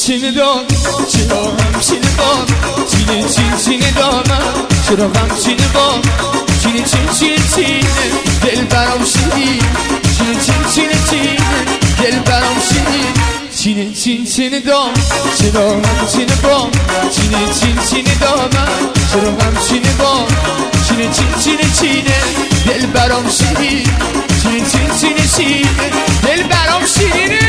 چین دام چرا همچین بام چین دامم چرا همچین بام چین دل برام شیرین چین دل برام شیرین چین دام چرا همچین بام چین دامم چرا همچین بام چین دل برام شیرین چین دل برام شیرینه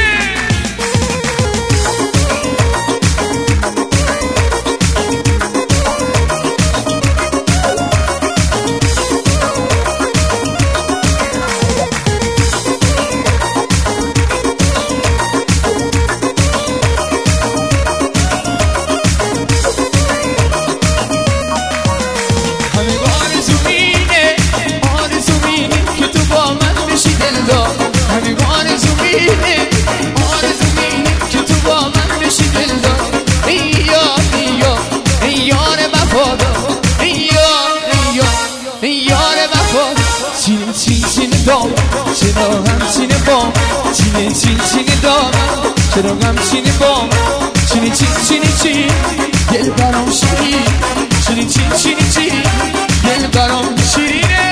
چرا همچین بام چین دامم چرا همچین بام چین دل برام شیرین چین دل برام شیرینه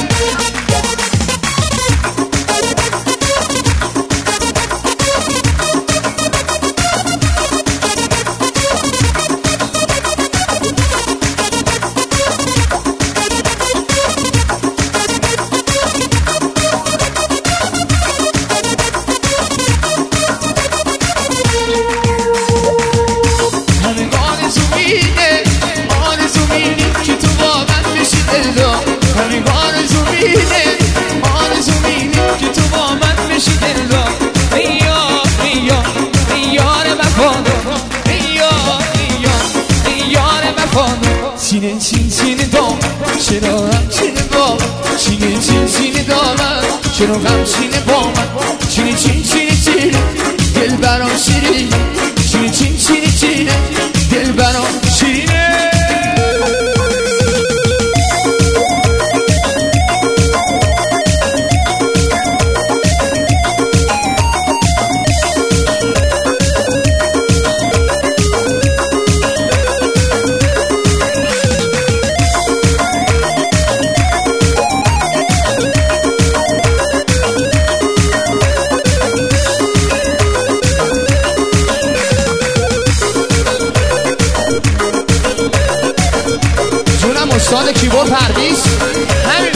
چین دام چرا همچین بام چین دامم چرا همچین بام چین دل برام شیرین چین دل برام شیرینه استاد کیبورد پرویز همین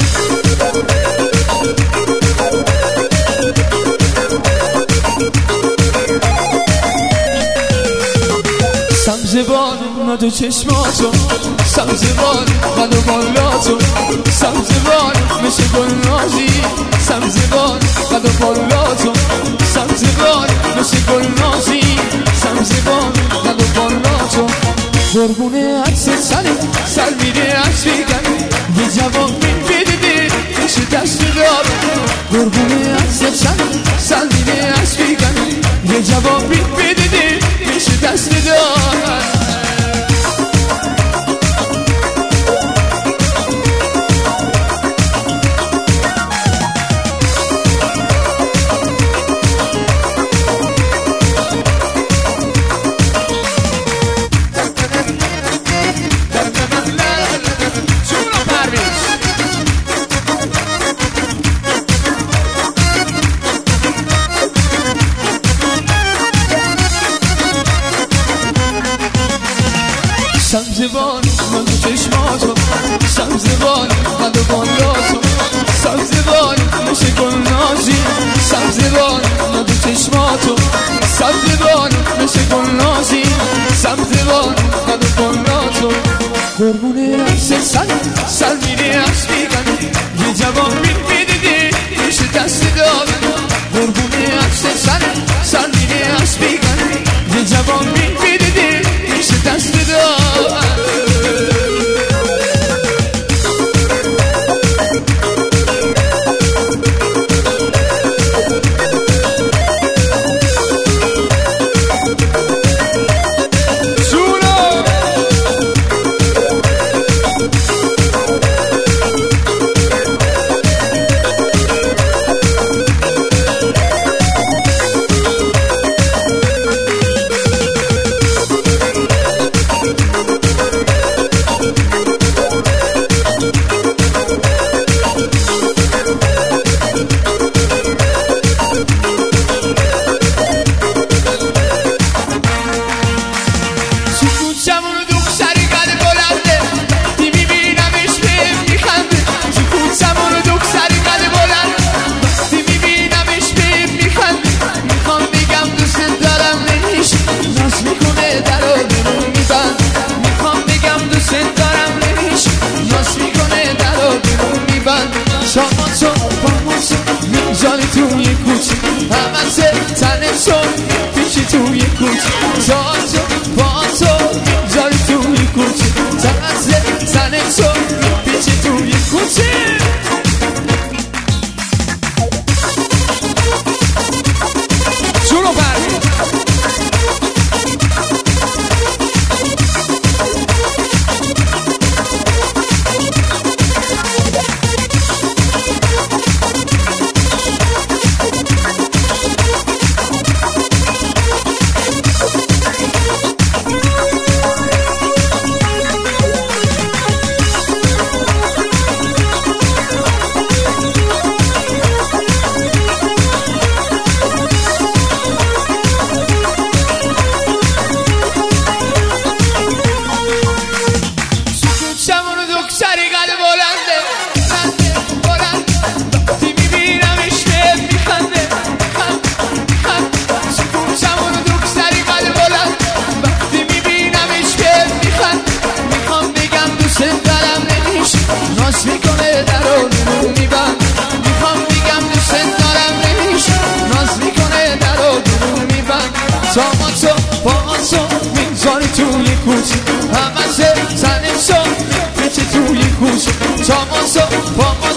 سبزبان ندو چشماتو سبزبان ندو بالاتو سبزبان مثل گل نازی سبزبان ندو بالاتو سبزبان مثل گل نازی سبزبان ندو بالاتو قربونه عکس سر میره عکس بیگن یه جواب میدیدی میشه دست دار قربونه عکس سر میره عکس بیگن یه جواب میدیدی میشه دست دار سبزبان من تو چشماتو سبزبان من تو بالاتو سبزبان مثل گل نازی سبزبان من تو چشماتو سبزبان مثل گل نازی سبزبان من تو بالاتو قربونه عکس سر میره عکس بیگن یه جواب میدیدی میشه دست دادن قربونه عکس سر میره عکس بیگن یه جواب میدیدی میشه دست دادن توی کوچه جاتو باتو جای توی کوچه چقدر زن تو پیچه توی کوچه جونو برمی ناز میکنه درو میبند میخوام بگم دوست دارم نمیشه ناز میکنه درو میبند ساماتو باهاتو میذاری توی کوچه همه زنشو پیچه توی کوچه ساماتو باهاتو